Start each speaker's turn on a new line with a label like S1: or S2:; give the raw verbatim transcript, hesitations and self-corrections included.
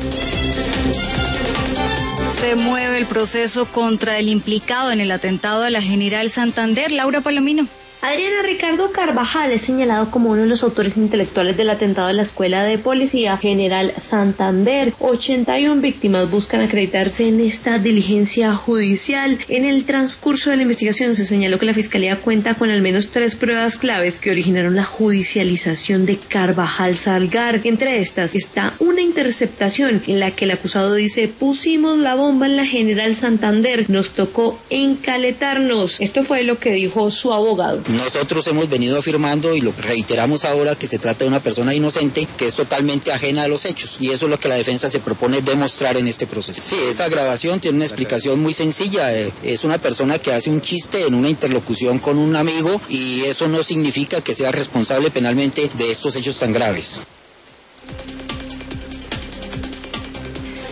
S1: Se mueve el proceso contra el implicado en el atentado a la General Santander. Laura Palomino.
S2: Adriana Ricardo Carvajal es señalado como uno de los autores intelectuales del atentado a la Escuela de Policía General Santander. ochenta y una víctimas buscan acreditarse en esta diligencia judicial. En el transcurso de la investigación se señaló que la Fiscalía cuenta con al menos tres pruebas claves que originaron la judicialización de Carvajal Salgar. Entre estas está una interceptación en la que el acusado dice: pusimos la bomba en la General Santander, nos tocó encaletarnos. Esto fue lo que dijo su abogado.
S3: Nosotros hemos venido afirmando y lo reiteramos ahora que se trata de una persona inocente que es totalmente ajena a los hechos, y eso es lo que la defensa se propone demostrar en este proceso. Sí, esa grabación tiene una explicación muy sencilla. Es una persona que hace un chiste en una interlocución con un amigo y eso no significa que sea responsable penalmente de estos hechos tan graves.